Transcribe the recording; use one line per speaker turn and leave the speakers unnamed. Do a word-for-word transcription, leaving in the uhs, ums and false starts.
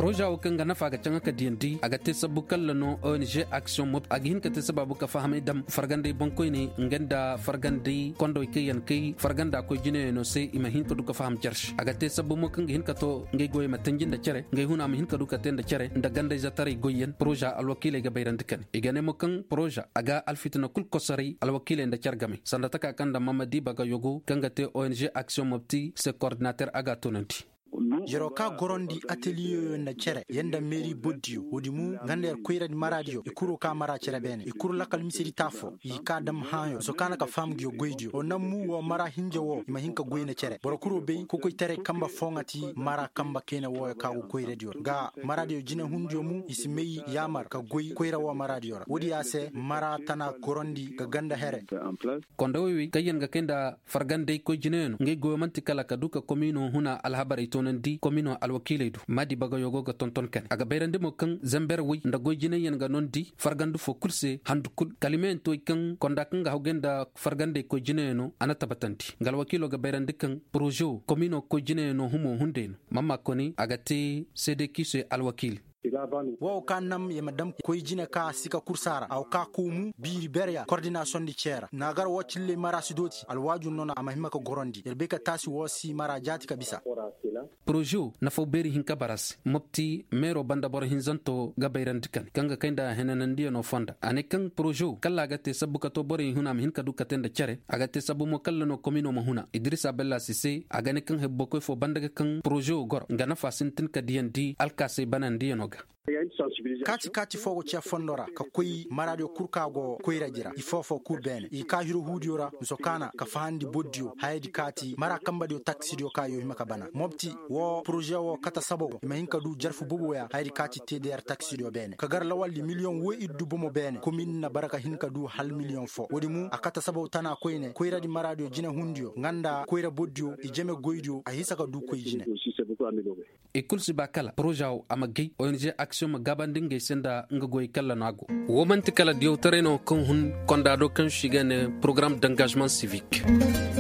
projet o kan gana faga canga ka diendi aga te sabu kallano O N G action mob agin ka te sababu ka fahame dam fargande bonkoy ni ngenda fargande kondo ke yan kay farganda ko jine no se imahin ko du ka faham charsh aga te sabu mo kan hin ka to ngay goy matanjin da cere ngay huna am hin ka du ka ten da cere nda ganda zatari goyen projet al wakile ga bayran dikan igane mo kan projet aga alfitna kul kosari al wakile nda chargami sanda taka kanda mamadi baga yogo kanga te O N G action mobti se coordinateur aga tonanti
jero ka gorondi atelier na cere yenda mairie boddio wodi mu ngander koyra di maradio e kuro ka mara cere bene e kuro lakal misiri tafo yi ka dam hayo so kana ka fam gyo goydio o namu wo mara hinje wo ima hinka goyna cere boro kuro be ko koy tere kamba fongati mara kamba kene wo ka go koy radio ga maradio jina hundio mu isimei yamar ka goy koyra wo maradio wodi ase mara tana gorondi ga ganda here
kondo wi kayen ga kenda fargande ko jineno ngay go manti kala ka duka komino huna alhabari tonandi komino alwakiledu madi baga yogo ga tonton kan aga bayrande mo kan zamber wi nda goyjine yen ga nondi fargandu fo kurse handukul kalimento kan konda kan ga hogenda fargande ko jineno anata batanti gal wakilo ga bayrande kan projo komino ko jineno humo hundeno mamma koni aga te cd kise alwakil
wo kannam ye madam koy jine ka sika kursara aw ka kumu biri beria coordination di chair nagar wocille marasidoti alwaju nona amahima ko gorondi yerbe ka tasi wosi mara jati kabisa
projo na fo beri hinka baras mopti mero banda bor hinzanto gabayran dikan kanga kainda henanan dio no fonda ane kan projo kala gate sabuka to bori hunam hinka dukaten da chere agate sabu mo kallano komino mo huna idrissa bella sise agane kan hebbo ko fo banda kan projo gor ngana fasintin ka diendi alkase banan dio no
kati kati fogo chia fondora ka koy maradio kurkago koyra jira ifofo kurbene i ka hiru hudiora nsokana ka fandi boddio haydi kati mara kamba dio taxi dio kayo himaka bana mobti wo projet wo kata sabo imahinka du jarfu bubu ya haydi kati T D R taxi dio bene ka gar lawalli million wo iddu bomo bene commune na baraka hinka du hal million fo wodi mu akata sabo tana koyne koyra di maradio jina hundio nganda koyra boddio i jeme goydio a hisaka du koy jine
e kulsi bakala projet ama gay O N G action ma gabandinge senda nga goy kala nago womanti kala diw tereno kon hun kondado kan shigane programme d'engagement civique